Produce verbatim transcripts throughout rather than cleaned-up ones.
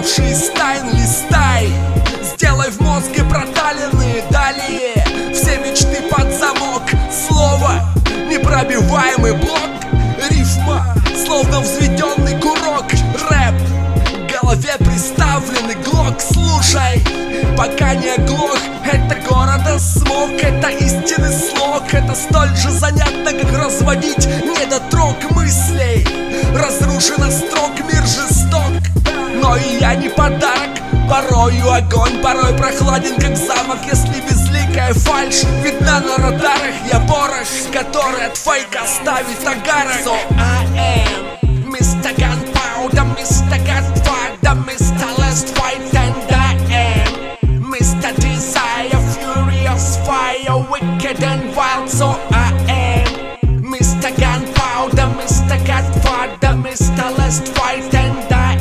уставший стайн листай. Сделай в мозге проталины, далее все мечты под замок. Слово непробиваемый блок, рифма словно взведенный курок. Рэп в голове приставленный глок. Слушай, пока не оглох, это города смог, это истинный слог. Это столь же занятно, как разводить недотрог мыслей. Разрушена строк, мир жесток, но и я не подарок. Порою огонь, порой прохладен, как замок. Если безликая фальшь видна на радарах, я порох, который от фейка оставит агарок. So I am мистер Gunpowder, мистер Godfather, мистер Last Fight, and I am мистер Desire, Furious Fire, Wicked and Wild. So I am мистер Gunpowder, мистер Godfather, мистер Last Fight, and I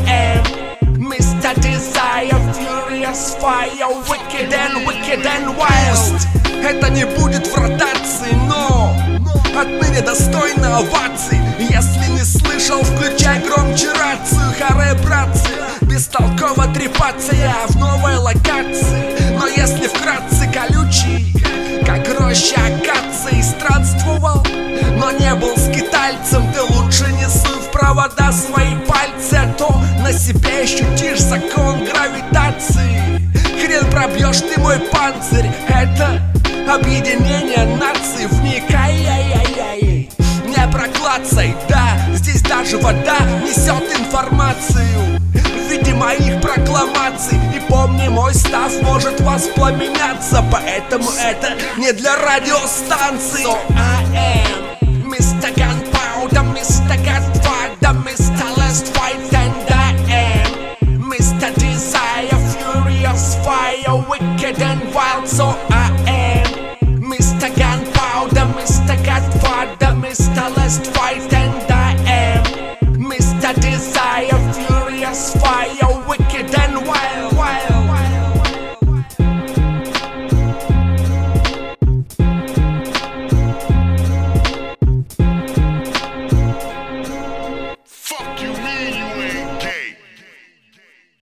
am мистер Desire, Furious Fire, Wicked and Wicked and Wild. Это не будет в ротации, но отныне достойно оваций. Если не слышал, включай громче рацию. Харе, братцы, бестолково трепаться я в новой локации. Но если вкратце, колючий, как роща акации, странствовал, но не был скитальцем. Ты лучше не суй в провода свои пальцы, а то на себе ощутишь закон гравитации. Хрен пробьешь ты мой панцирь. Это объединение наций, вникай, ай-яй-яй. Не проклацай, да, здесь даже вода несет информацию в виде моих прокламаций. И помни, мой став может воспламеняться, поэтому это не для радиостанции. So I am мистер Gunpowder, мистер Godfather, мистер Last Fight, and I am мистер Desire, Furious Fire, Wicked and Wild. So